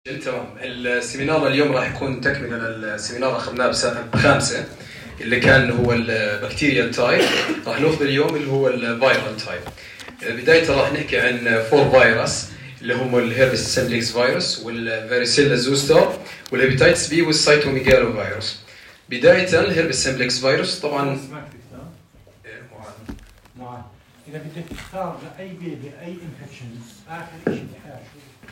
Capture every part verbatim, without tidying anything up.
تمام. السيمينار اليوم راح يكون تكمله للسيمينار اخذناه بسنه بخامسه اللي كان هو البكتيريا تايب. راح ناخذ اليوم اللي هو الفيرال تايب. بدايه راح نحكي عن فور فيروس اللي هم الهيربس سيمبلكس فيروس والفاريسيلا زوستر والهيباتيتس بي والسايتوميجالو فيروس. بدايه الهيربس سيمبلكس فيروس طبعا معاذ اذا بدك تختار لاي بيبي اي انفكشن اخر شيء بحياته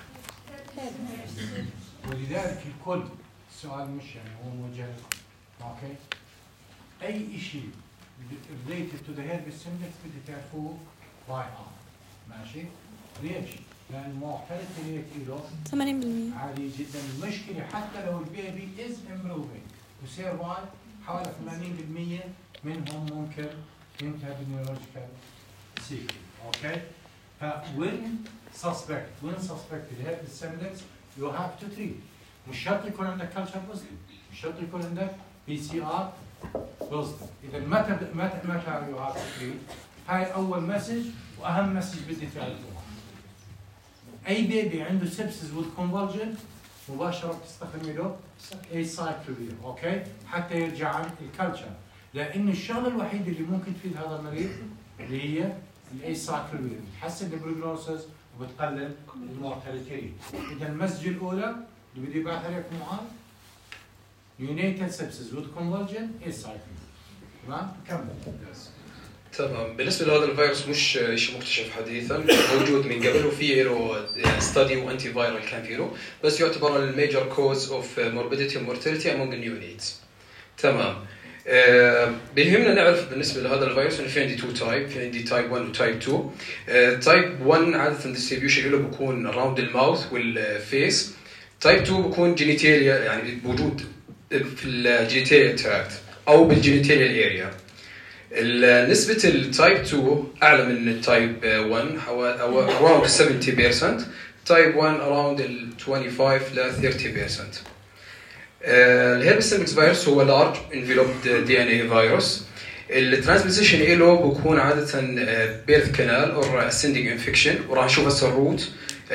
ولذلك الكل السؤال مش يعني هو موجه لكم. اوكي اي شيء related to the herpes simplex بدي تعرفوه باي ار. ماشي؟ ليش؟ لان mortality rate له ثمانين بالمئة عالي جدا. المشكله حتى لو البيبي از امبروفينج وسيرفايف حوالي ثمانين بالمئة منهم ممكن ينتهي بالنيورولوجيكال سيكل. اوكي؟ فوين suspect when suspected herpes simplex you have to treat. مش شرط يكون عندك كلتشر بوزيتيف، مش شرط يكون عندك بي سي ار بوزيتيف. اذا متى متى متى يو هاف تو تريت؟ هاي اول مسج واهم مسج بدي تعرفوها. اي بيبي عنده سبسس والكونفولجن مباشره بتستخدمي له ايسايكلوفير. اوكي؟ حتى يرجع عن الكلتشر، لانه الشغله الوحيده اللي ممكن تفيد هذا المريض اللي هي الايسايكلوفير، بتحسن البروجنوسيس وبتقلل المورتاليتي. اذا المسج الاولى اللي بدي ابعثها لك معاذ يونيتال سبسس وذ كونفولجن ايسايكلوفير. تمام؟ كمل. تمام. بالنسبه لهذا الفيروس مش شيء مكتشف حديثا، موجود من قبل وفي له ستادي وانتي فايرال كان فيه له، بس يعتبر الميجر كوز اوف موربيديتي ومورتاليتي امونج النيونيتس. تمام. أه بيهمنا نعرف بالنسبه لهذا الفيروس انه في عندي تو تايب، في عندي تايب واحد وتايب اثنين. أه تايب واحد عاده الديستريبيوشن له بيكون اراوند الماوث والفيس. تايب اثنين بيكون جينيتاليا، يعني بوجود في الجينيتاليا تراكت او بالجينيتاليا اريا. نسبة التايب اثنين أعلى من التايب واحد حوالي أو around سبعين بالمئة. تايب واحد around ال خمسة وعشرين ل ثلاثين بالمئة. الهيربس سيمبلكس فيروس هو لارج انفلوبد دي ان اي فيروس. الترانسميشن له بيكون عادة بيرث كانال او اسندنج انفكشن، وراح نشوف هسه الروت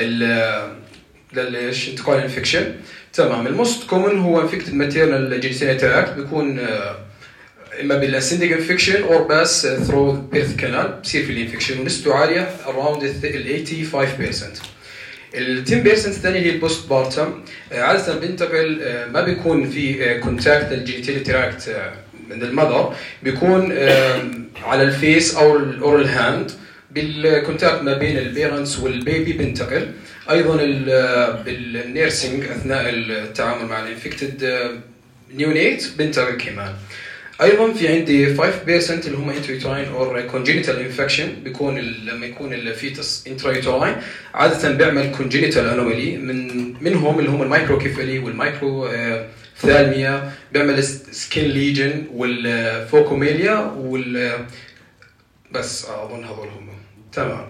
للانتقال الانفكشن. تمام. الموست كومن هو انفكتد ماتيرنال جينيتاليا تراكت، بيكون اما بالاسندنج انفكشن او بس ثرو بيرث كانال بصير في الانفكشن، ونسبته عاليه اراوند ال ثمانية وثمانين بالمئة. ال عشرة بالمئة الثانيه هي البوست بارتم، عاده بينتقل ما بيكون في كونتاكت للجينيتاليا تراكت من المذر، بيكون على الفيس او الاورال هاند بالكونتاكت ما بين البيرنتس والبيبي بينتقل. ايضا بالنيرسينج اثناء التعامل مع الانفكتد نيونيت بينتقل كمان. ايضا في عندي خمسة بالمئة اللي هم انتريوتراين او كونجينيتال انفكشن، بيكون لما يكون الفيتس انتريوتراين عاده بيعمل كونجينيتال انومالي، من منهم اللي هم المايكروكيفالي والمايكرو ثالميا، بيعمل سكين ليجن والفوكوميليا وال بس اظن هذول هم. تمام.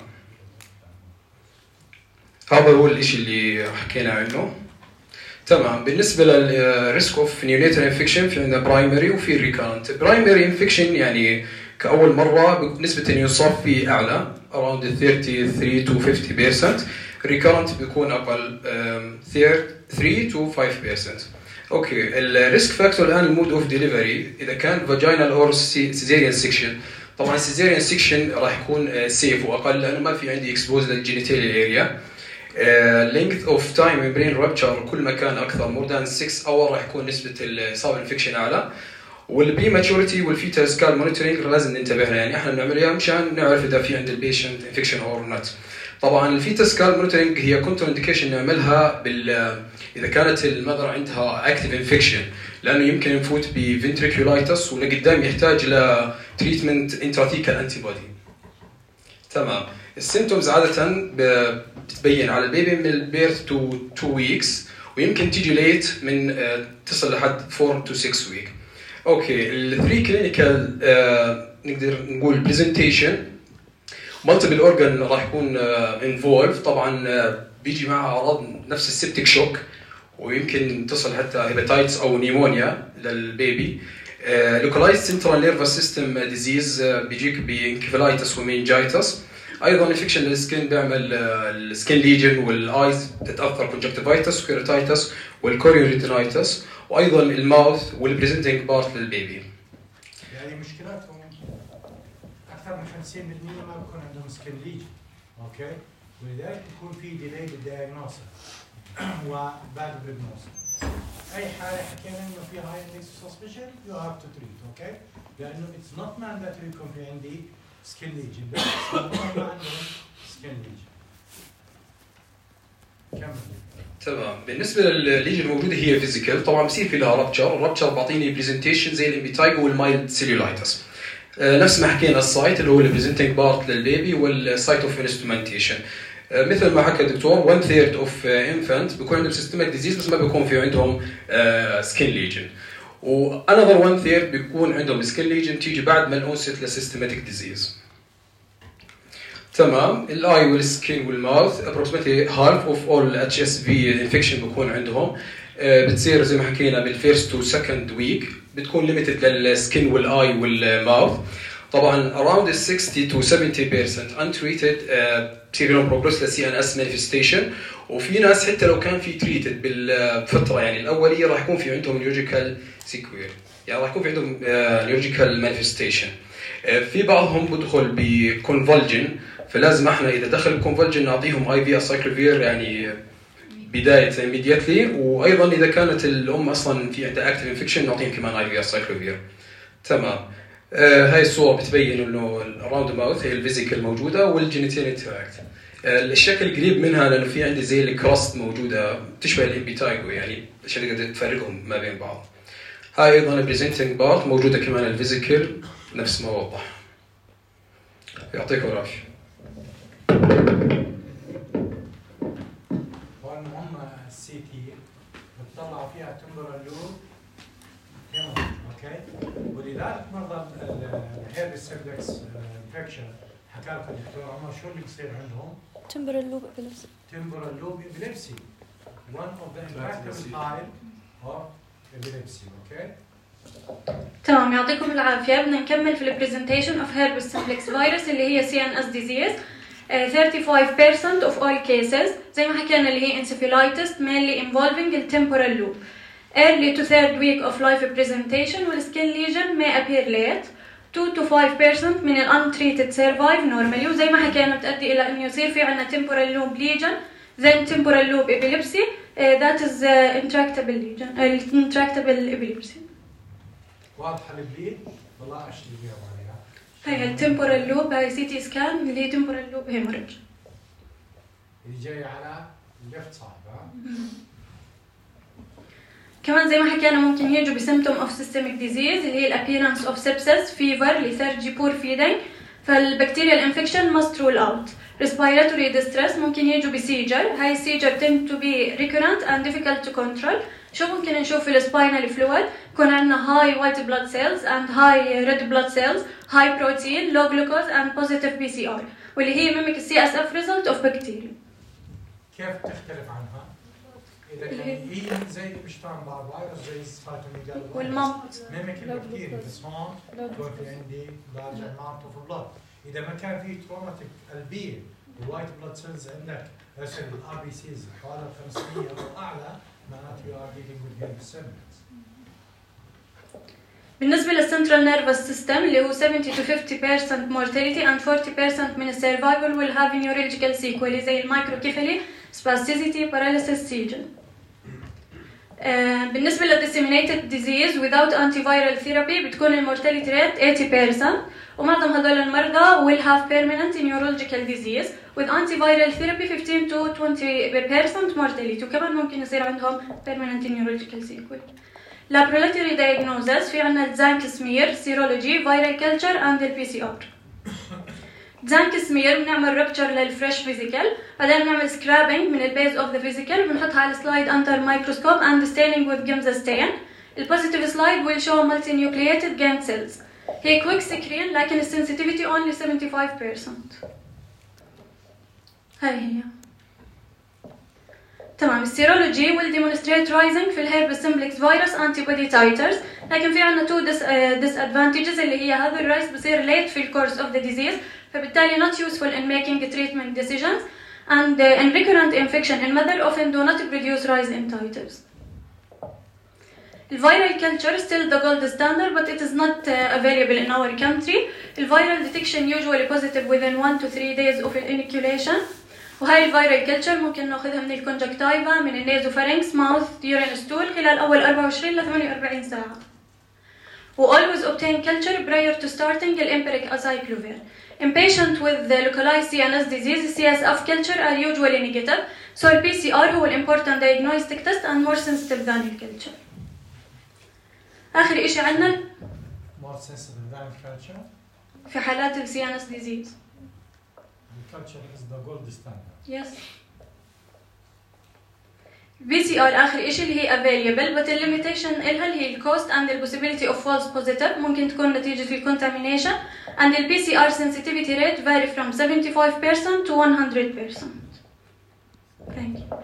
هذا هو الشيء اللي حكينا عنه. تمام. بالنسبه للريسك اوف نيونيتال انفكشن في عندنا برايمري وفي ريكارنت. برايمري انفكشن يعني كاول مره نسبه انه يصاب فيه اعلى around ثلاثة وثلاثين to خمسين بالمئة. ريكارنت بيكون اقل ثلاثة to خمسة بالمئة. اوكي. الريسك فاكتور الان المود اوف ديليفري، اذا كان فاجينال اور سيزيريان سيكشن، طبعا السيزيريان سيكشن راح يكون سيف واقل لانه ما في عندي اكسبوز للجينيتاليا اريا. لينث اوف تايم ميمبرين رابتشر كل ما كان اكثر مور ذان ستة اور راح يكون نسبه الاصابه انفكشن اعلى. والبري ماتوريتي والفيتال سكال مونيتورنج لازم ننتبه لها، يعني احنا بنعملها مشان نعرف اذا في عند البيشنت انفكشن اور نوت. طبعا الفيتال سكال مونيتورنج هي كونتر انديكيشن نعملها بال اذا كانت المذر عندها اكتيف انفكشن، لانه يمكن نفوت بفنتريكولايتس ولقدام يحتاج ل تريتمنت انتراثيكال انتي بودي. تمام. السيمتومز عاده بتبين على البيبي من البيرث تو اثنين ويكس، ويمكن تيجي ليت من تصل لحد أربعة to ستة ويك. اوكي. الثري كلينيكال نقدر نقول برزنتيشن مالتيبل اورجان راح يكون انفولف. طبعا بيجي معها اعراض نفس السبتيك شوك، ويمكن تصل حتى هيباتيتس او نيمونيا للبيبي. لوكالايز سنترال نيرفس سيستم ديزيز بيجيك بانكفالايتس ومينجايتس. ايضا انفكشن للسكين بيعمل السكين ليجن والايز بتتاثر كونجكتيفايتس وكيراتايتس والكوريون ريتينايتس، وايضا الماوث والبريزنتنج بارت للبيبي. يعني مشكلاتهم اكثر من خمسين بالمئة ما بيكون عندهم سكين ليجن، اوكي؟ ولذلك بيكون في ديلي بالدياجنوستس وبعد البريجنوستس. اي حاله حكينا انه فيها هاي اندكس سسبشن يو هاف تو تريت، اوكي؟ لانه اتس نوت مانداتوري يكون في عندي سكين ليجن، بس ما عندهم سكين ليجن. كمل. تمام. بالنسبه للليجن الموجوده هي فيزيكال، طبعا بصير في لها رابتشر، الرابتشر بعطيني برزنتيشن زي الامبيتايجو والمايلد سيلولايتس. آه نفس ما حكينا السايت اللي هو البريزنتنج بارت للبيبي والسايت اوف انسترومنتيشن. آه مثل ما حكى الدكتور one third اوف انفانت بيكون عندهم سيستمك ديزيز بس ما بيكون في عندهم سكين ليجن، وانذر one third بيكون عندهم سكين ليجن تيجي بعد ما الانست لسيستماتيك ديزيز. تمام. الاي والسكين والماوث approximately half of all اتش اس في infection بيكون عندهم. آه بتصير زي ما حكينا بالفيرست تو سكند ويك، بتكون ليميتد للسكين والاي والماوث. طبعا around sixty to seventy percent untreated بتصير لهم بروجرس لسي ان اس manifestation، وفي ناس حتى لو كان في تريتد بالفتره يعني الاوليه راح يكون في عندهم نيورولوجيكال سيكوير، يعني راح يكون في عندهم نيورولوجيكال مانيفستيشن. في بعضهم بدخل بكونفولجن، فلازم احنا اذا دخل الكونفولجن نعطيهم اي في اسايكلوفير يعني بدايه immediately، وايضا اذا كانت الام اصلا في عندها اكتيف انفكشن نعطيهم كمان اي في اسايكلوفير. تمام. آه هاي الصوره بتبين انه الراوند ماوث هي الفيزيكال موجوده والجينيتال تراكت. آه الشكل قريب منها لانه في عندي زي الكراست موجوده بتشبه الامبيتايجو، يعني عشان نقدر تفرقهم ما بين بعض. هاي ايضا البريزنتنج بارت موجوده كمان الفيزيكال نفس ما وضح. يعطيكم العافيه. والمهم السي تي بتطلعوا فيها تمبرال لوب هنا، اوكي؟ ولذلك مرضى الهيربس سيمبلكس انفكشن حكى لكم الدكتور عمر شو اللي بصير عندهم؟ تمبرال لوب ابيليبسي. تمبرال لوب ابيليبسي one of the intractable type of epilepsy، اوكي؟ تمام. يعطيكم العافيه. بدنا نكمل في البرزنتيشن اوف هيربس سيمبلكس فيروس اللي هي سي ان اس ديزيز. thirty-five percent of all cases زي ما حكينا اللي هي encephalitis mainly involving the temporal lobe. Early to third week of life presentation والskin lesion may appear late. two to five percent من ال untreated survive normally، وزي ما حكينا بتؤدي إلى إنه يصير في عنا temporal lobe lesion then temporal lobe epilepsy uh, that is uh, intractable lesion uh, intractable epilepsy. واضحه البليد؟ والله اشتري بيها عليها. هاي التمبورال لوب، هاي سي تي سكان اللي هي temporal lobe hemorrhage اللي جاي على الليفت سايد. ها كمان زي ما حكينا ممكن يجوا بسيمتوم اوف سيستميك ديزيز اللي هي الابيرنس اوف سيبسس فيفر ليثارجي بور فيدنج، فالبكتيريال انفكشن ماست رول اوت. ريسبيراتوري ديستريس ممكن يجوا بسيجر، هاي السيجر tend to be recurrent and difficult to control. شو ممكن نشوف في السباينال فلويد؟ يكون عندنا high white blood cells and high red blood cells, high protein, low glucose and positive بي سي آر، واللي هي mimic سي اس اف result of bacteria. كيف تختلف عنها؟ إذا كان هي زي بشتان بار فيروس زي السبايتوميجالو والمامت ميميك البكتيريا بس هون يكون في عندي لارج اماونت اوف بلاد. إذا ما كان في تروماتيك قلبية الوايت بلاد سيلز عندك مثلا الار بي سيز حوالي خمسمية أو أعلى معناته يو ار ديلينج وذ هيربس سيمبلكس. بالنسبة للسنترال نيرفس سيستم اللي هو seventy to fifty percent mortality and forty percent من السيرفايفل will have neurological sequelae زي المايكروكيفالي spasticity paralysis seizure. uh, بالنسبة لل disseminated disease without antiviral therapy بتكون المورتاليتي rate eighty percent، ومعظم هذول المرضى will have permanent neurological disease with antiviral therapy fifteen to twenty percent mortality، وكمان ممكن يصير عندهم permanent neurological sequelae. laboratory diagnosis في عنا الزانك سمير سيرولوجي فيرال كلتشر اند البي سي ار. زانك سمير بنعمل رابتشر للفريش فيزيكال، بعدين بنعمل سكرابينج من البيز اوف ذا فيزيكال وبنحطها على السلايد اندر مايكروسكوب اند ستينينج وذ جيمزا ستين. البوزيتيف سلايد will show multinucleated Gantt cells. هي كويك سكرين لكن السنسيتيفيتي only seventy-five percent. هاي هي. تمام. السيرولوجي will demonstrate rising في الهيربس سيمبلكس فيروس antibody titers، لكن في عنا two dis, uh, disadvantages اللي هي هذا الرايز بصير late في الكورس of the disease، فبالتالي not useful in making treatment decisions, and uh, in recurrent infection in mother often do not produce rise in titers. The viral culture is still the gold standard, but it is not uh, available in our country. The viral detection usually positive within one to three days of inoculation. وهاي الفيرال كلتشر ممكن ناخذها من الكونجكتيفا من النيزوفارينكس ماوث يورين ستول خلال أول أربعة وعشرين ل ثمانية وأربعين ساعة. و always obtain culture prior to starting the empiric acyclovir. In patients with the localized C N S disease, C S F culture are usually negative, so the P C R هو important diagnostic test and more sensitive than the culture. آخر إشي عندنا more sensitive than culture. في حالات ال C N S disease. The culture is the gold standard. Yes. بي سي آر آخر إشي اللي هي available, but the limitation إلها اللي هي الcost and the possibility of false positive ممكن تكون نتيجة الcontamination, and the P C R sensitivity rate vary from seventy-five percent to one hundred percent. Thank you.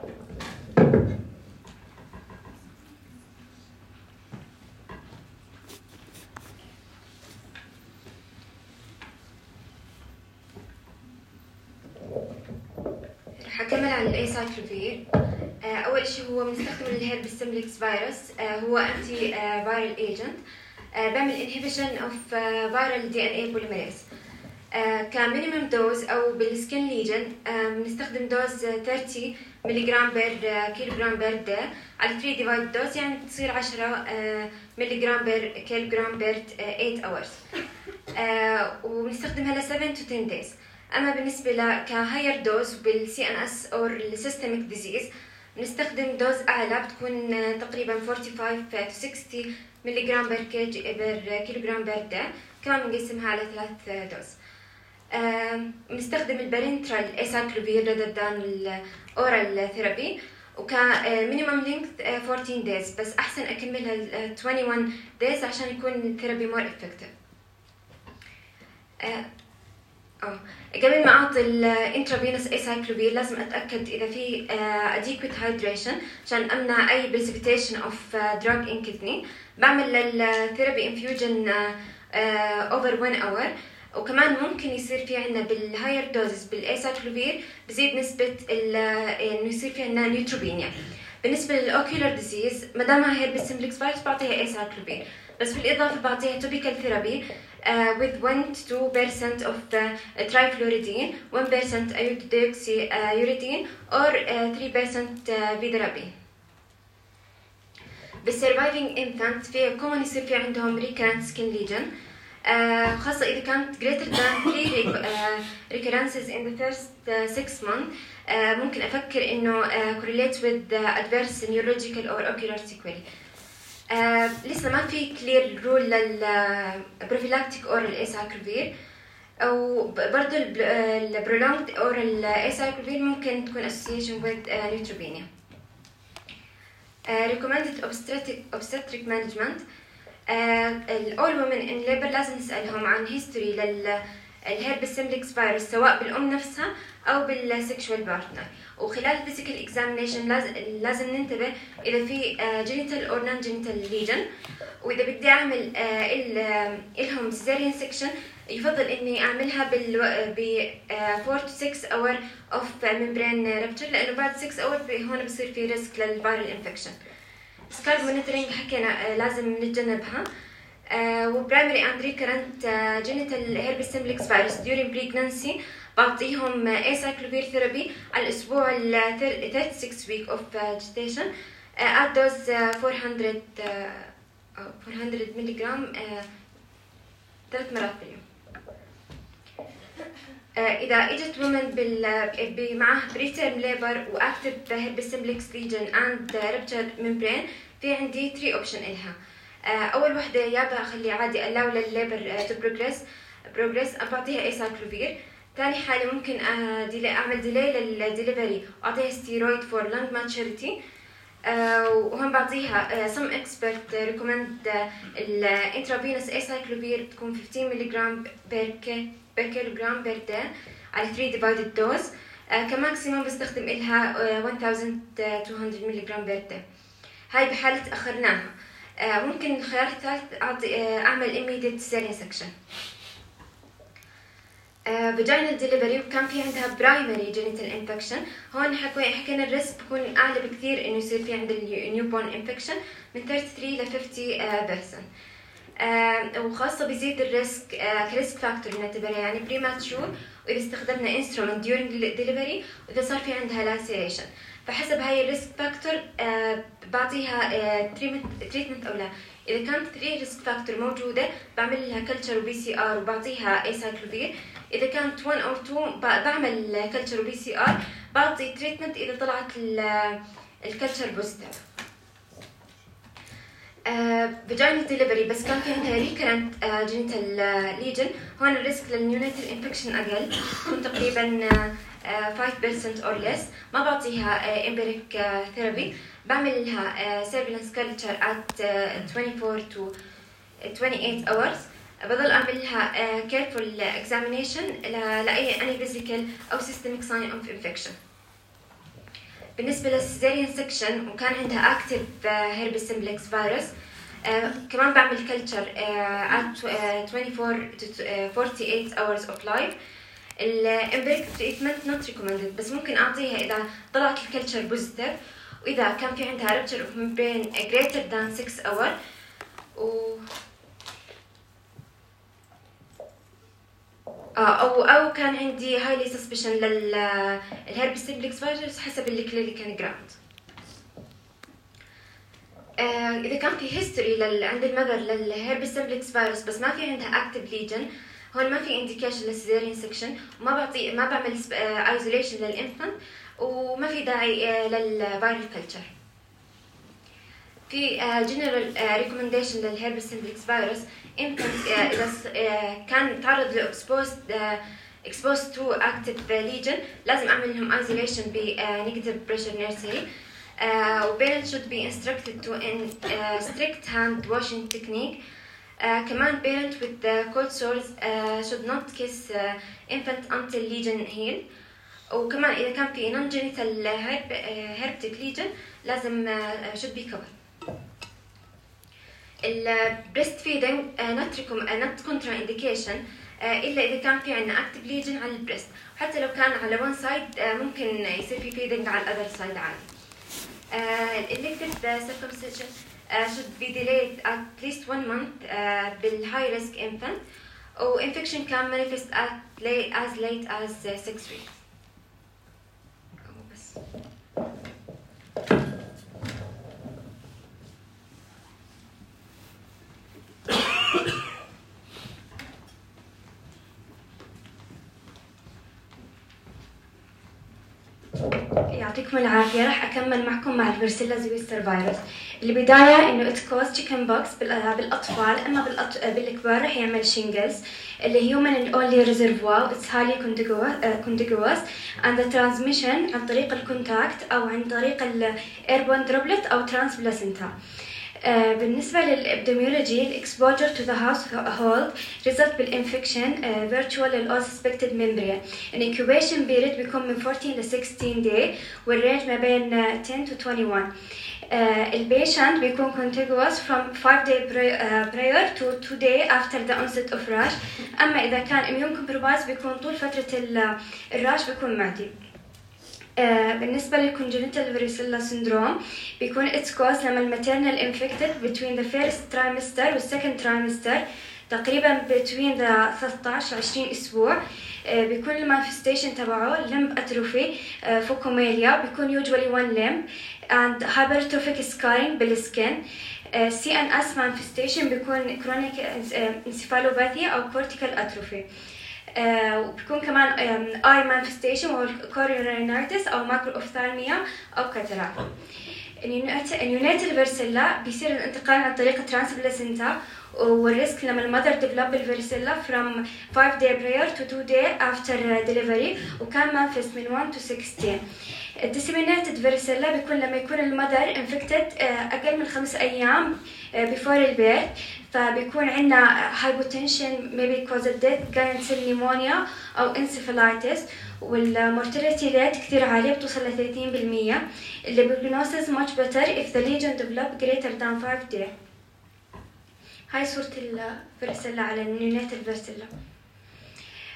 حكمل على الأيسايكلوفير. أول شيء هو بنستخدم الهيرب سيمبلكس فيروس، هو أنتي فيرال ايجنت بيعمل انهبيشن اوف فيرال دي ان اي بوليميريز. كمينيمم دوز أو بالسكين ليجن بنستخدم دوز ثلاثين ملغ بير كيلوغرام بير دي على ثلاثة ديفايد دوز، يعني بتصير عشرة ملغ بير كيلوغرام بير ثمانية hours. وبنستخدمها ل سبعة to ten days. أما بالنسبة لكهاير دوز بالسي ان اس أو السيستميك ديزيز بنستخدم دوز أعلى، بتكون تقريبا خمسة وأربعين to ستين ملغ بير بير كيلوغرام بير دي، كمان بنقسمها على ثلاث دوز. بنستخدم البارنترال أيسايكلوفير rather than الأورال ثيرابي، وكمينيمم لينث أربعة عشر days، بس أحسن أكملها واحد وعشرين days عشان يكون الثيرابي more effective. اه قبل ما اعطي الانترافينوس ايسايكلوفير لازم اتاكد اذا في adequate hydration عشان امنع اي precipitation of drug in kidney. بعمل الثيرابي انفيوجن over one hour، وكمان ممكن يصير في عندنا بالهاير دوزز بالايسايكلوفير بزيد نسبه انه يصير في عندنا نيوتروبينيا. بالنسبه للاوكيولار ديزيز ما دامها هيربس سيمبلكس فيروس بعطيها ايسايكلوفير، بس بالإضافة بعطيها توبيكال ثيرابي uh, with one to two percent of the uh, trifluridine, one percent iodoxyuridine or uh, three percent uh, vidarabine. بالسرفايفنج infant في common يصير في عندهم recurrent skin lesion، uh, خاصة إذا كانت greater than three uh, recurrences in the first uh, six months. uh, ممكن أفكر إنه uh, correlates with uh, adverse neurological or ocular sequelae. آه، لسه ما في كلير رول للبروفيلاكتيك اورال ايسايكلوفير، او برضه البرولونجد اورال ايسايكلوفير ممكن تكون association with uh, neutropenia. uh, recommended obstetric obstetric management. uh, all women in labor لازم نسألهم عن history للهيربس سيمبلكس فيروس سواء بالأم نفسها أو بالسكشوال بارتنر، وخلال الفيزيكال اكزامينيشن لازم لازم ننتبه إذا في جينيتال أو نون جينيتال ليجن، وإذا بدي أعمل إلهم سيزاريان سكشن يفضل إني أعملها بال ب four to six hour of membrane rupture، لأنه بعد six hour هون بصير في ريسك للفيرال انفكشن. سكالب مونيتورينج حكينا لازم نتجنبها. Uh, وبرايمري اند ريكرنت جينيتال هيربس سيمبلكس فيروس during pregnancy بعطيهم ايسايكلوفير ثيرابي على الاسبوع ال thirty-six week of gestation uh, at dose uh, four hundred uh, four hundred ملغ uh, ثلاث مرات باليوم. uh, إذا إجت women بال معها preterm labor وactive هيربس سيمبلكس lesion and ruptured membrane في عندي three option إلها. أول وحدة يابا أخلي عادي ألاو للليبر تو بروجريس بروجريس بعطيها ايسايكلوفير. ثاني حالة ممكن أعمل ديلي للديليفري وأعطيها ستيرويد فور لانج ماتشوريتي، وهم بعطيها some expert recommend الانترافينوس ايسايكلوفير تكون fifteen ملغ بير كيلوغرام بير دي على three divided dose. كماكسيموم بستخدم إلها one thousand two hundred ملغ بير دي. هاي بحالة أخرناها. ممكن الخيار الثالث أعطي أعمل immediate cesarean section. فاجينال ديليفري وكان في عندها برايمري جينيتال انفكشن. هون حكينا الريسك بكون اعلى بكثير انه يصير في عند النيو بورن انفكشن من ثلاثة وثلاثين ل خمسين بالمية. آه وخاصة بيزيد الريسك آه كريسك فاكتور نعتبرها يعني بريماتشور، وإذا استخدمنا انسترومنت during ديليفري وإذا صار في عندها لاسيريشن. فحسب هاي الريسك فاكتور آه بعطيها تريتمنت آه أو لا. إذا كانت ثري ريسك فاكتور موجودة بعمل لها كلتشر وبي سي آر وبعطيها ايسايكلوفير. إذا كانت واحد أو اثنين بعمل كلتشر وبي سي آر بعطي تريتمنت إذا طلعت الكلتشر بوزيتيف. فاجينال ديليفري بس كان في عندها ريكرنت جينيتال ليجن، هون الريسك للنيونيتال انفكشن اقل، يكون تقريبا خمسة بالمية اور ليس. ما بعطيها امبيريك ثيرابي، بعمل لها سيرفيلانس كلتشر ات أربعة وعشرين تو ثمانية وعشرين اورز. بضل اعمل لها كيرفول اكزامينيشن لاي اني فيزيكال او سيستميك ساين اوف انفكشن. بالنسبة للسيزاريان سكشن وكان عندها اكتف هيربس سمبلكس فيروس، آه كمان بعمل كلتشر at twenty-four to forty-eight hours of life. الامبريك تريتمنت نوت ريكومندد، بس ممكن اعطيها اذا طلعت الكلتشر بوزيتيف واذا كان في عندها رابتشر اوف ممبرين greater than six hour و او او كان عندي هايلي سسبشن للهيربس سمبلكس فيروس حسب الكلينيكال جراوند. اذا كان في هيستوري عند المذر للهيربس سمبلكس فيروس بس ما في عندها اكتف ليجن، هون ما في انديكيشن للسيزاريان سكشن، وما بعطي ما بعمل ايزوليشن للانفانت، وما في داعي للفيرال كلتشر. في جنرال ريكومنديشن للهيربس سمبلكس فيروس infant اذا كان تعرض ل exposed exposed to active lesion لازم اعمل لهم isolation ب negative pressure nursery. Uh, parents should be instructed to in uh, strict hand washing technique. Uh, كمان parent with the cold sores uh, should not kiss uh, infant until lesion heal. وكمان إذا كان في non-genital herp, uh, herpetic lesion لازم uh, should be covered. ال breast feeding uh, not, uh, not contraindication uh, إلا إذا كان في عنا active lesion على البريست، حتى لو كان على one side uh, ممكن يصير في feeding على other side عادي. Uh, elective uh, circumcision uh, should be delayed at least one month uh, bil high risk infant, or infection can manifest at late, as late as uh, six weeks. يعطيكم العافية. راح أكمل معكم مع الفيرسيلا زويستر فيروس. البداية إنه إتكوز تشيكن بوكس بالأطفال، أما بالأط... بالكبار راح يعمل شينجلز اللي human and only reservoir. It's highly contiguous and the transmission عن طريق الكونتاكت أو عن طريق ال airborne droplet أو transplacenta. Uh, بالنسبة للإبديميولوجي الإكسبوجر to the household result بالإنفكشن uh, virtual لل all suspected membrane. الإنكوبيشن period بيكون من fourteen to sixteen day والرينج ما بين uh, ten to twenty-one. Uh, البيشنت بيكون contiguous from five day uh, prior to two day after the onset of rash. أما إذا كان immune compromised بيكون طول فترة الراش بيكون معدي. Uh, بالنسبة للcongenital varicella syndrome بيكون its cause لما الماتيرنال infected between the first trimester والsecond trimester تقريبا between the ثلاثة عشر عشرين أسبوع. uh, بيكون المانفستيشن تبعه limb atrophy uh, فوكوميليا بيكون usually one limb and hypertrophic scarring بالskin. uh, سي إن إس manifestation بيكون chronic uh, encephalopathy أو cortical atrophy. وبيكون كمان اي مانفستيشن وهو كوريونيتس او ماكرو اوفثالميا او كاتاراكت. النيوناتال فيرسيلا بيصير الانتقال عن طريق ترانسبلاسنتا، والريسك لما المذر ديفلوب الفيرسيلا from five day prior to two day after delivery وكان مانفست من one to sixteen. الديسيمينيتد فيرسيلا بيكون لما يكون المذر انفكتد اقل من خمس ايام before البيرث، فبيكون عندنا hypotension maybe caused death كانت pneumonia أو encephalitis، والمورتاليتي ريت كثير عالية بتوصل ل ثلاثين بالمية. اللي prognosis much better if the lesion develop greater than five day. هاي صورة الفيرسيلا على النيوناتال فيرسيلا.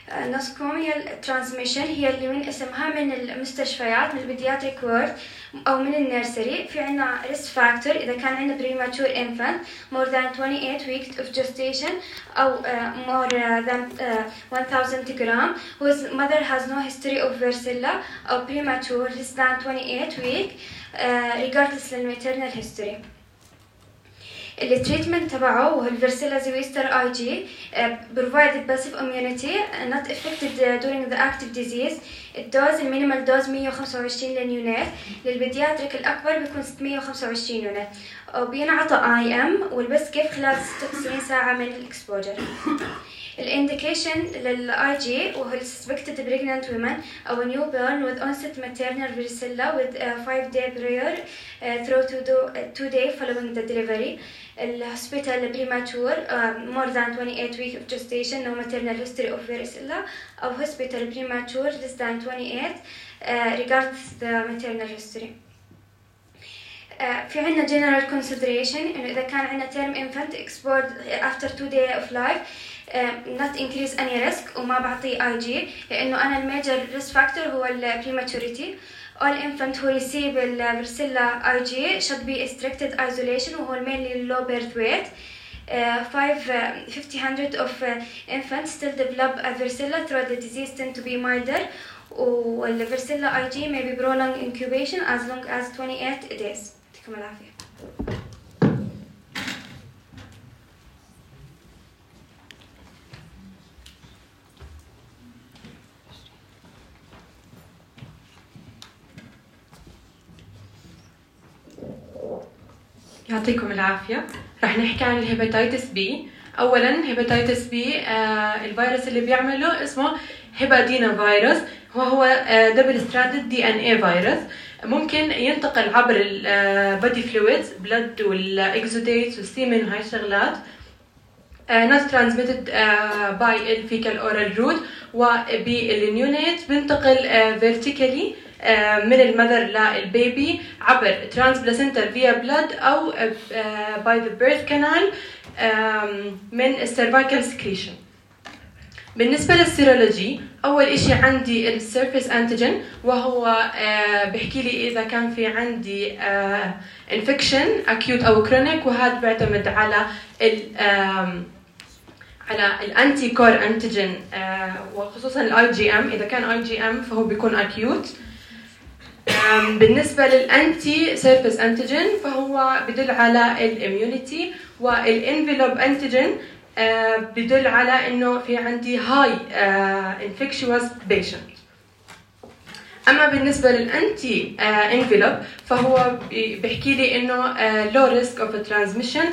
نوسكوميال ترانسميشن هي اللي من اسمها من المستشفيات من البيدياتريك وورد أو من النيرسري. في عنا risk factor إذا كان عندنا premature infant more than twenty-eight weeks of gestation أو uh, more than uh, one thousand gram whose mother has no history of varicella أو premature less than twenty-eight week uh, regardless of maternal history. التريتمنت تبعه هو الفاريسيلا زويستر اي جي provided passive immunity not affected during the active disease. الدوز المينيمال دوز مية وخمسة وعشرين لليونت، للبيدياتريك الأكبر بيكون ستمية وخمسة وعشرين يونت، وبينعطى اي ام والبس كيف خلال ستة وتسعين ساعة من الاكسبوجر. الانديكيشن للاي جي وهو suspected pregnant women او newborn with onset maternal varicella with uh, five day prior uh, through to do, uh, two day following the delivery. الهوسبيتال premature uh, more than twenty-eight weeks of gestation no maternal history of varicella او hospital premature less than twenty-eight uh, regardless the maternal history. Uh, في عنا general consideration إنه إذا كان عنا term infant exposed after two day of life uh, not increase any risk وما بعطيه اي جي لأنه أنا الميجر risk factor هو ال prematurity. all infant who receive ال varicella اي جي should be restricted isolation وهو mainly low birth weight. Uh, five, uh, fifty hundred of uh, infants still develop a varicella throughout the disease tend to be milder. وال varicella اي جي may be prolonged incubation as long as twenty-eight days. يعطيكم العافية. يعطيكم العافية. رح نحكي عن الهيباتيتس بي. أولاً هيباتيتس بي آه الفيروس اللي بيعمله اسمه هيبادينا فيروس، وهو آه دبل ستراندد دي ان اي فيروس. ممكن ينتقل عبر البودي فلويدز بلد والاكزوديتس والسيمن وهاي الشغلات. not transmitted uh, by الفيكال اورال روت، وبالنيونيت بينتقل uh, vertically uh, من المذر للبيبي عبر transplacental via blood او uh, by the birth canal um, من السيرفايكال سكريشن. بالنسبة للسيرولوجي أول إشي عندي السيرفيس أنتيجين، وهو uh, بحكي لي إذا كان في عندي uh, infection acute أو chronic، وهذا بيعتمد على ال um, على الانتي كور انتيجين وخصوصا الاي جي ام. اذا كان اي جي ام فهو بيكون اكيوت. بالنسبه للانتي سيرفيس انتيجين فهو بدل على الاميونيتي، والانفلوب انتيجين بدل على انه في عندي هاي انفكشوس بيشنت. اما بالنسبه للانتي انفلوب فهو بيحكي لي انه لو ريسك اوف ترانسميشن،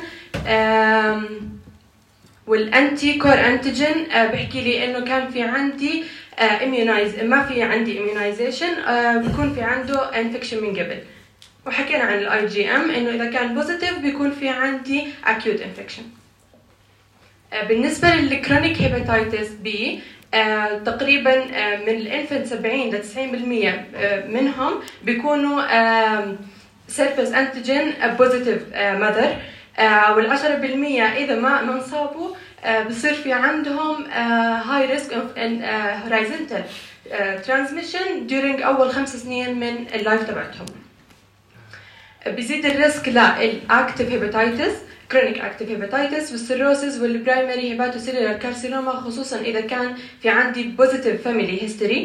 والانتي كور انتيجين بحكي لي انه كان في عندي اميونايز ما في عندي اميونايزيشن بيكون في عنده انفكشن من قبل. وحكينا عن الاي جي ام انه اذا كان بوزيتيف بيكون في عندي اكيوت انفكشن. بالنسبه للكرونيك هيباتيتس بي تقريبا من الانفنت سبعين ل تسعين بالمية منهم بيكونوا سيرفيس انتيجين بوزيتيف ماذر، والعشرة بالمية إذا ما ما انصابوا بصير في عندهم هاي ريسك اوف هورايزونتال ترانسميشن during أول خمس سنين من اللايف تبعتهم. بيزيد الريسك للأكتيف هيباتيتس كرونيك أكتيف هيباتيتس والسيروسيس والبرايمري هيباتوسيلولار كارسينوما، خصوصا إذا كان في عندي بوزيتيف فاميلي هيستوري.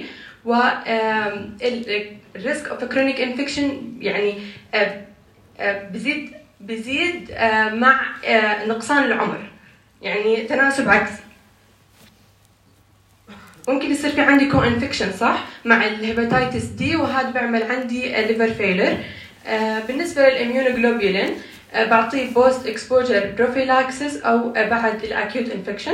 والريسك اوف كرونيك انفكشن يعني بيزيد بزيد مع نقصان العمر، يعني تناسب عكسي. ممكن يصير في عندي كو انفكشن صح مع الهيباتيتس دي، وهذا بيعمل عندي ليفر فيلر. بالنسبه للاميونوجلوبولين بعطيه بوست اكسبوجر بروفيلاكسس او بعد الاكيوت انفكشن.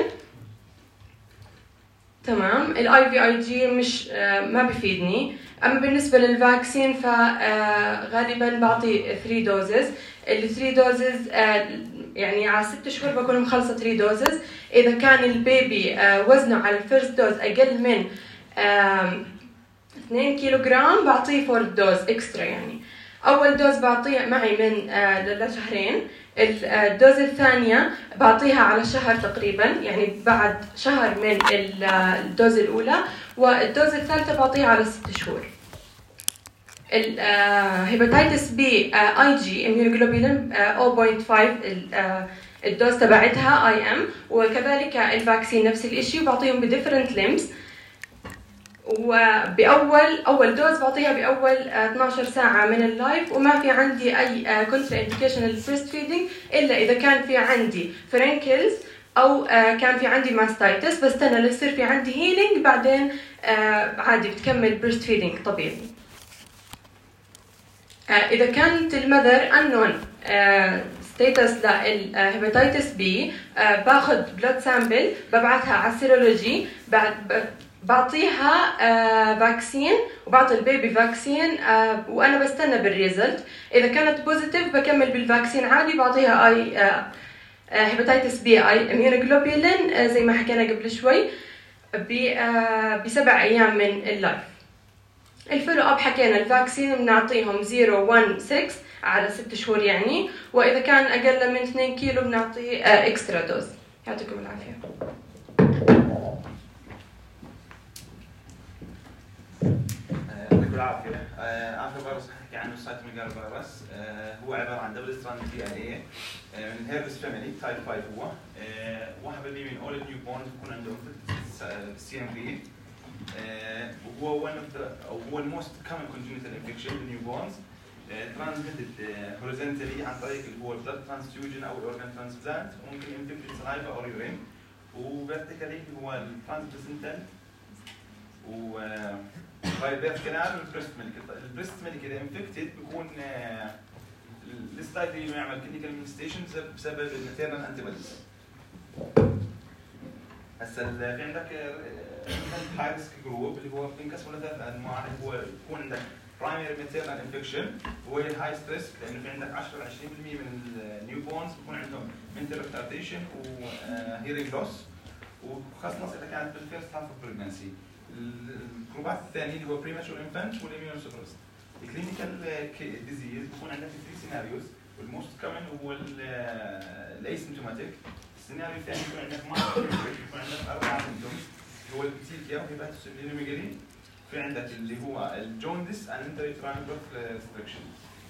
تمام. الاي في اي جي مش ما بفيدني. اما بالنسبه للفاكسين فغالبا بعطي ثلاث دوزز. الثري دوزز يعني على ست شهور بكون مخلصة ثري دوزز. إذا كان البيبي وزنه على الفيرست دوز أقل من اثنين كيلو جرام بعطيه فور دوز إكسترا يعني. اول دوز بعطيها معي من لشهرين، الدوز الثانيه بعطيها على شهر تقريبا، يعني بعد شهر من الدوز الاولى، والدوز الثالثه بعطيها على ست شهور. الهيباتيتس بي اي جي immunoglobulin صفر فاصلة خمسة الدوز تبعتها اي ام، وكذلك الفاكسين نفس الشيء، بعطيهم بديفرنت ليمز. وباول اول دوز بعطيها باول اثنعش ساعه من اللايف، وما في عندي اي كونترا انديكيشن للبريست فيدنج الا اذا كان في عندي فرينكلز او كان في عندي ماستايتس، بستنى ليصير في عندي هيلينج بعدين عادي بتكمل بريست فيدنج طبيعي. اذا كانت المذر انون ستيتس للهيباتيتس بي، باخذ بلود سامبل ببعثها على السيرولوجي، بعد بعطيها فاكسين وبعطي البيبي فاكسين، وانا بستنى بالريزلت. اذا كانت بوزيتيف بكمل بالفاكسين عادي، بعطيها اي هيباتيتس بي اي immunoglobulin زي ما حكينا قبل شوي بسبع ايام من اللايف. الفولو اب حكينا الفاكسين بنعطيهم صفر فاصلة واحد ستة على ست شهور يعني، واذا كان اقل من اثنين كيلو بنعطيه اكسترا دوز. يعطيكم العافيه. يعطيكم العافيه. اخر فيروس نحكي عنه السايتوميجالو فيروس، هو عباره عن دبل ستراند دي ان اي من هيربس فاميلي تايب خمسة. هو واحد بالمية من اول النيو بورن بيكون عندهم سي ام في، وهو one of the او هو الموست كومن congenital infection للنيو بورنز، transmitted horizontally عن طريق اللي هو blood transfusion او الاورجان ترانسبلانت، وممكن infect saliva او urine، وفيرتيكالي هو الترانسبلانتال و باي بيرث كانال والبريست ميلك. البريست ميلك اذا انفكتد بيكون السلايكلي انه يعمل كلينيكال مانيفستيشن بسبب الماتيرنال انتي بوديز. هسا في عندك هاي ريسك جروب اللي هو بينقسم لثلاث انواع، اللي هو يكون عندك برايمري ماتيرنال انفكشن وهو الهاي ستريس، لانه في عندك عشرة ل عشرين بالمية من النيو بورنز بيكون عندهم منتال ريتارديشن وهيرنج لوس، وخاصه اذا كانت بالفيرست هاف اوف بريجنسي. الجروبات الثانيه اللي هو بريماتشور انفانت والاميون سبرست. الكلينيكال ديزيز بيكون عندك ثري سيناريوز، والموست كومن هو الاسيمتوماتيك. السيناريو الثاني يكون عندك مايلد يكون عندك اربع سيمتومز، هو البتيكيا وهيباتوس اليوميجالي، في عندك اللي هو الجوندس اند انتريترال بروث ريستريكشن،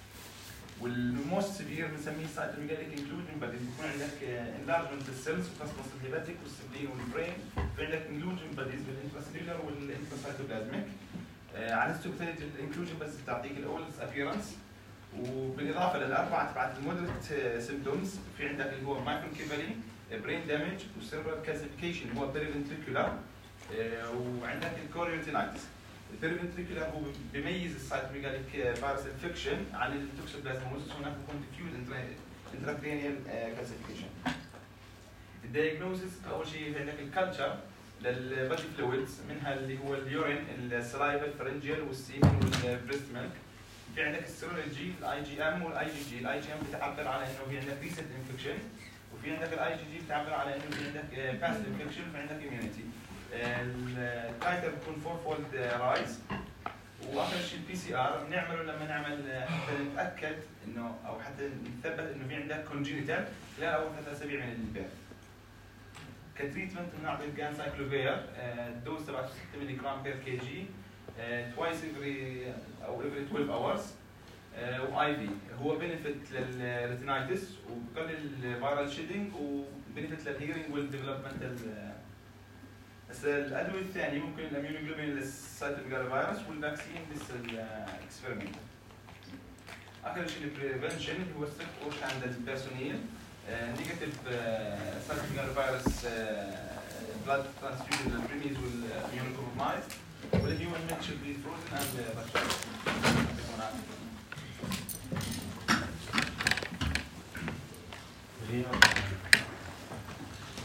والموست سيفير بنسميه سايتوميجاليك انكلوجن باديز، بيكون عندك انلارجمنت السيلز وخاصه الهيباتيك والسبلين والبرين، في عندك انكلوجن باديز بالانتراسيلولر والانتراسيتوبلازميك. على الهيستوباثولوجي الانكلوجن بس بتعطيك الاولز ابييرنس، وبالاضافه للاربعه تبعت المودريت سيمبتومز في عندك اللي هو مايكروكيفالي، برين دامج، وسيربرال كالسيفيكيشن اللي هو بيريفنتريكولار، وعندك الكوريوتينايتس. البيريفنتريكولار هو بيميز السايتوميجاليك فيروس انفكشن عن التوكسوبلازموزيس، هناك بيكون ديفيوز انتراكرينيال كالسيفيكيشن. الدايجنوزيس اول شيء عندك الكلتشر للبادي فلويدز، منها اللي هو اليورين، السلايفا، الفرنجيال والسيمن والبريست ميلك. في عندك السيرولوجي الاي جي ام والاي جي جي. الاي جي ام بتعبر على انه في عندك ريسنت انفكشن، وفي عندك الاي جي جي بتعبر على انه في عندك باست انفكشن وفي عندك اميونيتي. التايتر بيكون فور فولد رايز. واخر شيء البي سي ار بنعمله لما نعمل حتى نتاكد انه او حتى نثبت انه في عندك كونجينيتال خلال اول ثلاث اسابيع من البيرث. كتريتمنت بنعطي الجان سايكلوفير، الدوز تبعته ستة مللي جرام بير كي جي توايس افري او افري اثناشر اورز، واي في. هو بنفيت للريتينايتس وبقلل الفيرال شيدنج وبنفيت للهيرنج والديفلوبمنتال. هسه الادويه الثانيه ممكن الاميونوجلوبين للسايتوميجالو فيروس، والفاكسين لسه الاكسبيرمنت. اخر شيء البريفنشن اللي هو ستريكت كورس عند البيرسونيل، نيجاتيف سايتوميجالو فيروس بلاد ترانسفيوجن للبريميز والاميون كومبرومايز، والهيومن ميلك should be frozen and buttered.